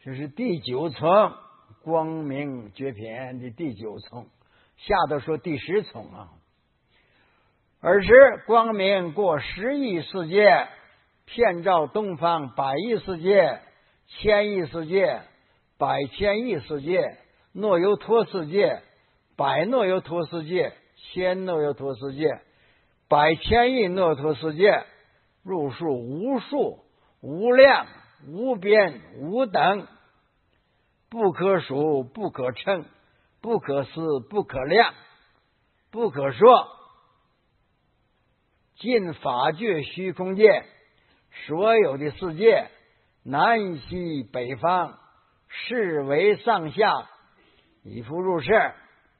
这是第9层光明觉品的第9层，下头说第10层啊。尔时光明过10亿世界，遍照东方100亿世界、1000亿世界、100千亿世界、诺尤托世界、100诺尤托世界、1000诺尤托世界、100千亿诺尤托世界，入数无数、无量、无边、无等，不可数、不可称、不可思、不可量、不可说。尽法界虚空界所有的世界，南西北方，四维上下，以复入世。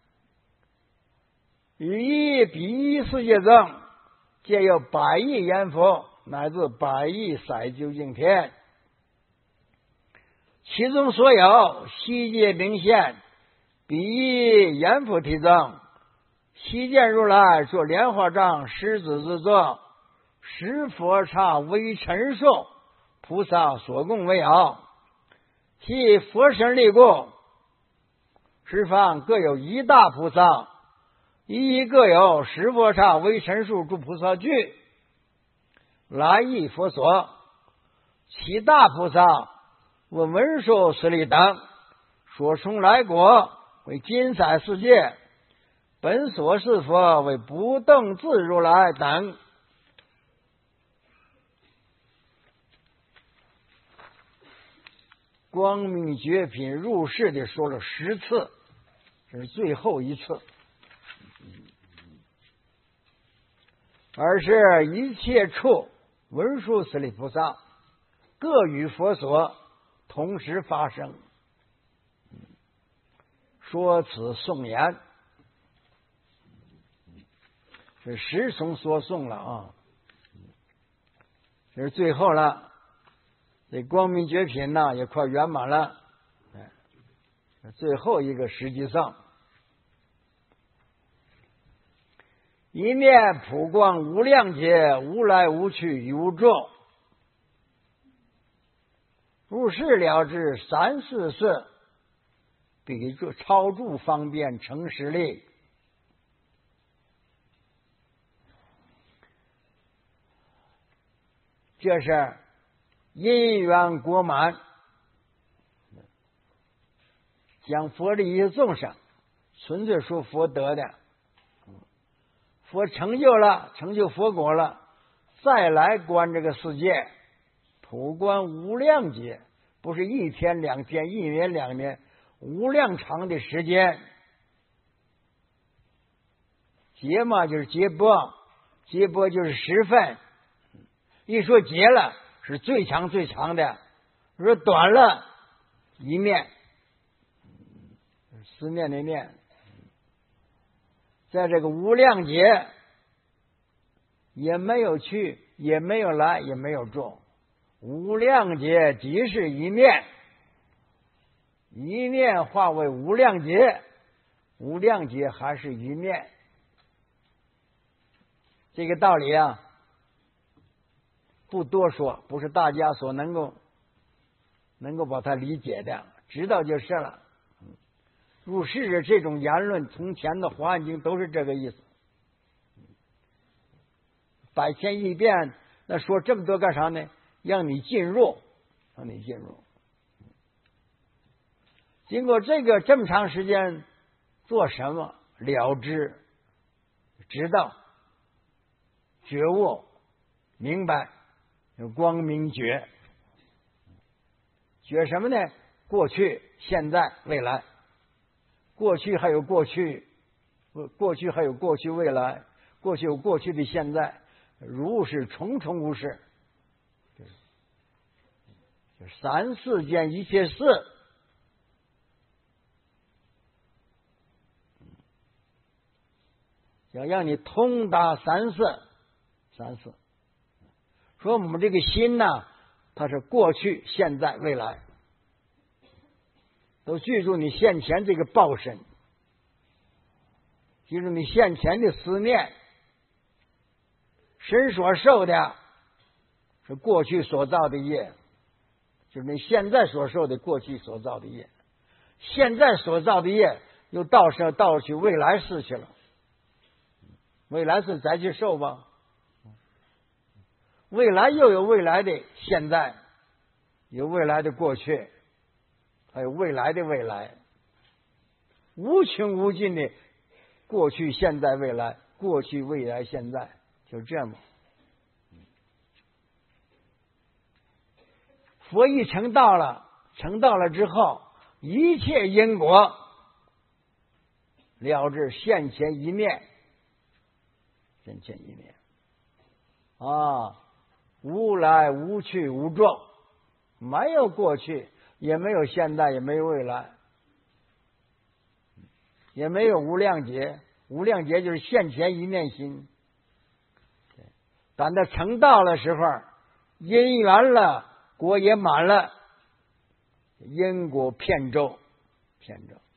于一比一世界中，皆有100亿阎浮，乃至100亿色究竟天。其中所有悉皆明现，比一阎浮体中，悉见如来作莲花藏狮子之座，十佛刹为陈数，菩萨所供为好。其佛身力故，十方各有一大菩萨，一各有十佛刹为陈数诸菩萨具，来诣佛所。其大菩萨为文殊师利等，所从来国为金色世界，本所是佛为不动自如来等。光明觉品入世的说了10次，这是最后一次。而是一切处文殊师利菩萨各与佛所同时发生，说此颂言，是10重说颂了啊。这是最后了，这光明觉品呢也快圆满了，最后一个实际上一念普光无量劫，无来无去与无住，入世了知3、4世，比住超住方便成实力。这是因缘果满，讲佛利益众生，纯粹说佛得的。佛成就了，成就佛果了，再来观这个世界，普观无量劫，不是1天2天1年2年，无量长的时间。劫嘛就是劫波，劫波就是时分。一说劫了是最长最长的，说短了一面，思念的念。在这个无量劫也没有去，也没有来，也没有住，无量劫即是一念，一念化为无量劫，无量劫还是一念。这个道理啊不多说，不是大家所能够把它理解的，知道就是了。入世的这种言论，从前的《华严经》都是这个意思。百千亿变，那说这么多干啥呢？让你进入，让你进入。经过这么长时间，做什么？了知、知道、觉悟、明白，有光明觉。觉什么呢？过去、现在、未来。过去还有过去，过去还有过去未来，过去有过去的现在，如是重重无事，就3、4件一切事，要让你通达3世。说我们这个心呢，它是过去、现在、未来。都记住你现前这个报身，记住你现前的思念，身所受的是过去所造的业， 就是你现在所受的过去所造的业，现在所造的业又倒去未来世去了。未来世再去受吧，未来又有未来的现在，有未来的过去，还有未来的未来，无穷无尽的过去、现在、未来，过去、未来、现在，就这么。佛一成道了之后，一切因果了知现前一面，无来无去无状，没有过去，也没有现在，也没有未来，也没有无量劫。无量劫就是现前一念心。等到成道的时候，因缘了，果也满了，因果遍周。